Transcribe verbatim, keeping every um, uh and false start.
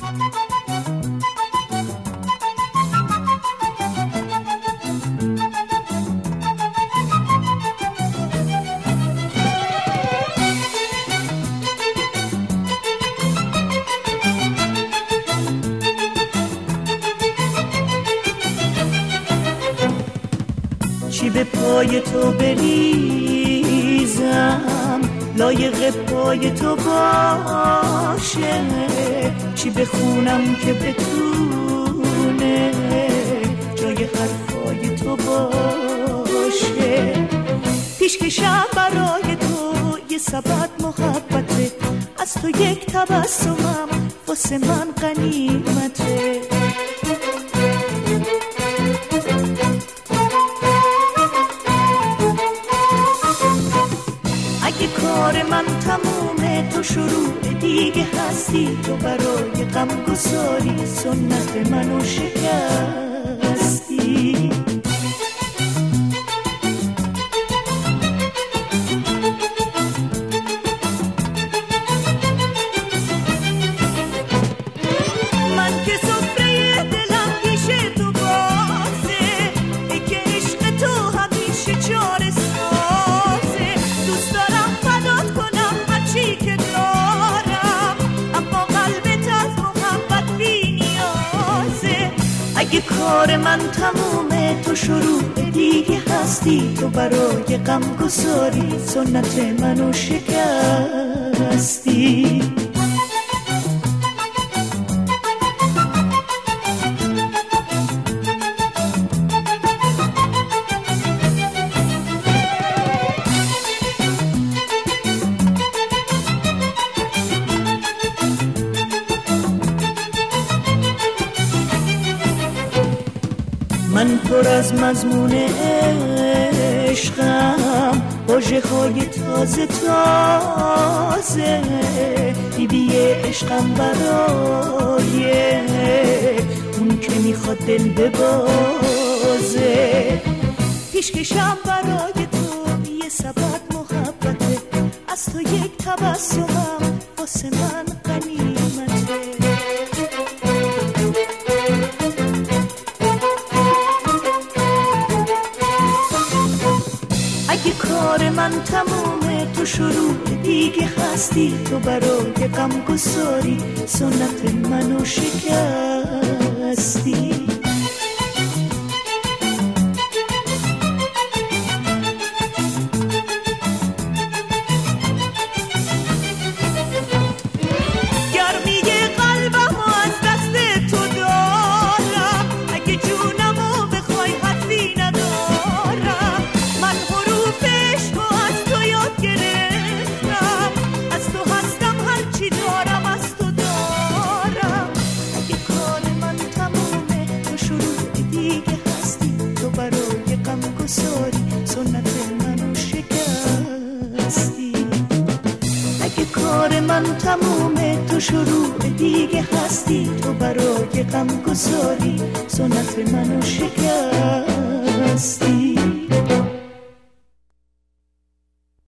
چی به پای تو بریزم لایق پای تو باشه، چی بخونم که بتونه جای حرفای تو باشه. پیشکشم برای تو یه سبد محبته، از تو یک تبسمم واسه من غنیمته. کار من تمومه تو شروع دیگه هستی، تو برای غم گساری سنت منو شکستی. من که سفره دلم پیش تو بازه، ای که عشق تو همیشه چاره سازه. دوست دارم فدات کنم هرچی که دارم، اما قلبت از محبت بی نیازه. اگه کار من تمومه تو شروع دیگه هستی، تو برای غم گساری سنت منو شکستی. من پر از مضمون عشقم، واژه های تازه تازه، بیبی عشقم برای اون که میخواد دل ببازه. پیشکشم برای تو یه سبد محبته، از تو یک تبسمم واسه من غنیمته. اگه کار من تمومه تو شروع دیگه هستی، تو برای غم گساری سنت منو شکستی. من تمومه تو شروع دیگه هستی، تو برای غم گساری سنت منو شکستی.